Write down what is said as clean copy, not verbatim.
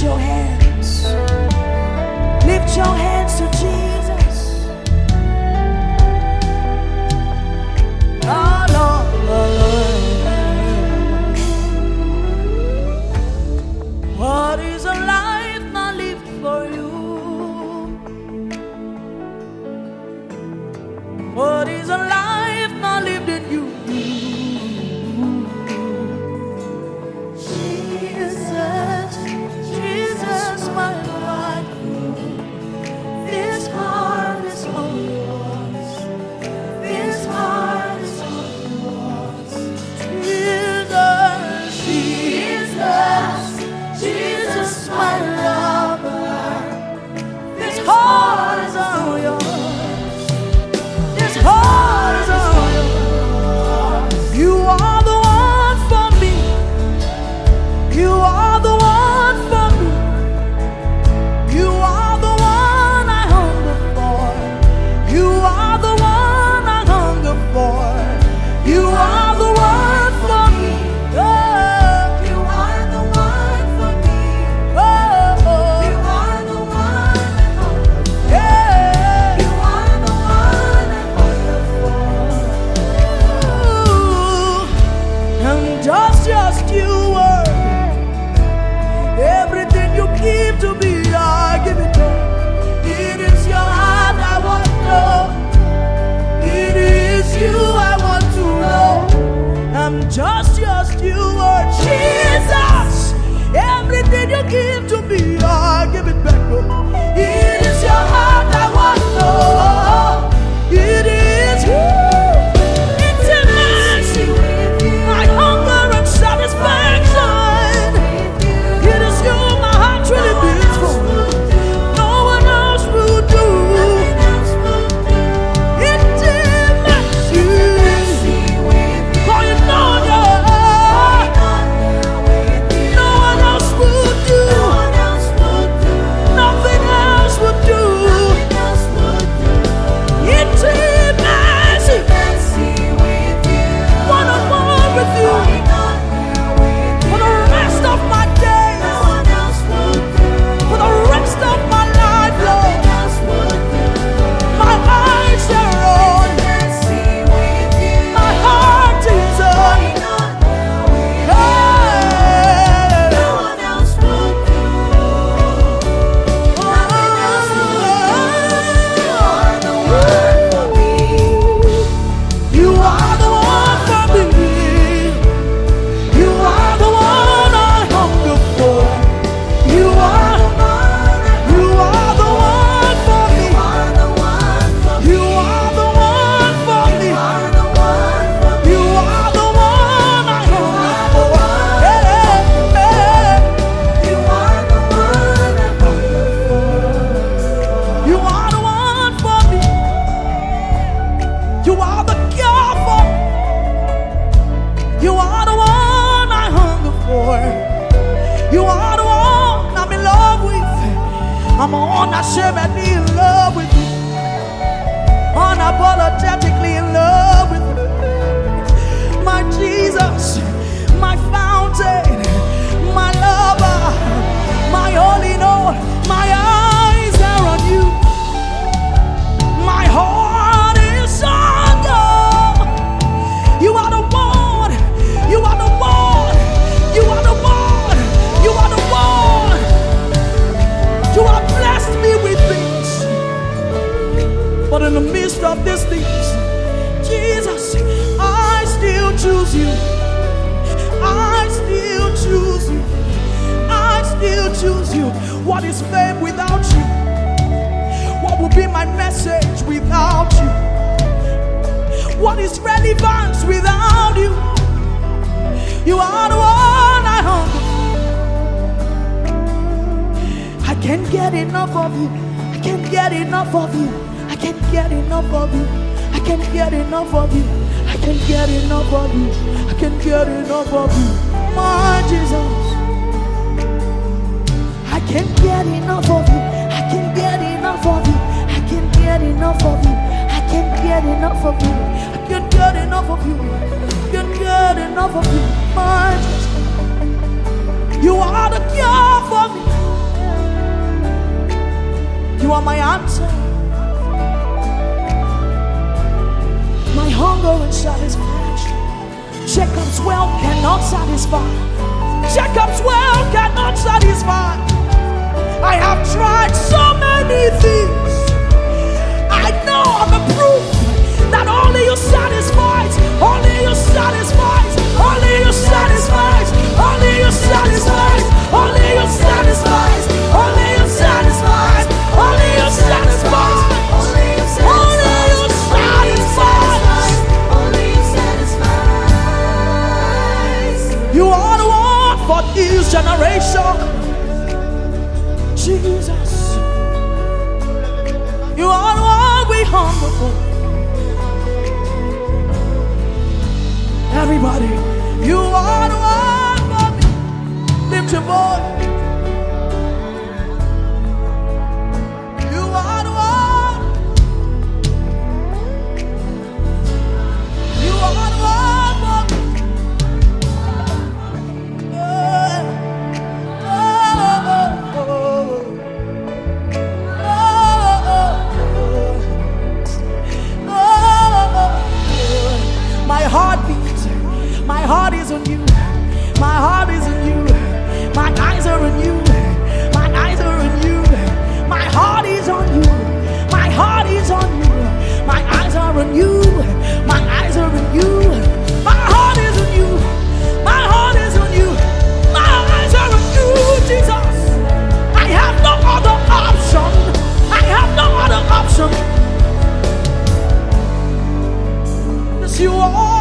your hands. Lift your hands to Jesus. Oh Lord, what is a life not lived for you? What is a life not lived in you? Jesus, Jesus, my Lord, this heart is all yours. This heart is all yours. Jesus, Jesus, Jesus, my lover, this heart is all yours. This heart is all yours. You are the one for me. You are the one for me. You are the one I hunger for. You are the one I hunger for. You are the one for me. Oh, you are the one for me. Oh, you are the one I hunger for. Yeah, you are the one I hunger for. I'm just you word. Everything you give to me, I give it back. It is your heart I want to know. It is you I want to know. I'm just you word. Jesus, everything you give to me, I give it back. It is your heart I want to know. It is you. Intimacy, my hunger and satisfaction. It is you my heart really beats for. No one else will do. Intimacy, going on, no one else will do. Nothing else will do. Intimacy, one-on-one with you for the rest of my days, for the rest of my life, Lord. My eyes are on, my heart is on. You are the one for me. You are the one I hunger for. You are the one for me. You are the one for me. You are the one I hunger for. You are the one for me. You are the cure for me. You are the one I hunger for. You are the one I'm in love with. I'm unashamedly in love with you. Unapologetically in love with you. My Jesus, my fountain, my lover, my all in all. My eyes are on you. My heart is on you. You are the one. You are the one. You are the one. You are the one. You have blessed me with things, but in the midst of these things, Jesus, I still choose you. I still choose you. I still choose you. What is fame without you? What will be my message without you? What is relevance without you? You are the one I hunger for. I can't get enough of you. I can't get enough of you. I can't get enough of you. I can't get enough of you. I can't get enough of you. I can't get enough of you. My Jesus, I can't get enough of you. I can't get enough of you. I can't get enough of you. I can't get enough of you. I can't get enough of you. I can't get enough of you. My Jesus, you are the cure for me. You are my answer. My hunger and satisfaction. Jacob's well cannot satisfy. Jacob's well cannot satisfy. I have tried so many things. I know I'm a proof that only you satisfies. Only you satisfies. Only you satisfies. Only you satisfies. Only you satisfies. Only you satisfies. Only you satisfies. Only you satisfies. Only you satisfies. You are the one for this generation, Jesus. You are the one we hunger for. Everybody, you are the one for me. Lift your voice. You are the one. You are the one for me. My heart is on you. My heart is on you. My eyes are on you. My eyes are on you. My heart is on you. My heart is on you. My eyes are on you. My eyes are on you. My heart is on you. My heart is on you. My eyes are on you, Jesus. I have no other option. I have no other option. Yes, you are.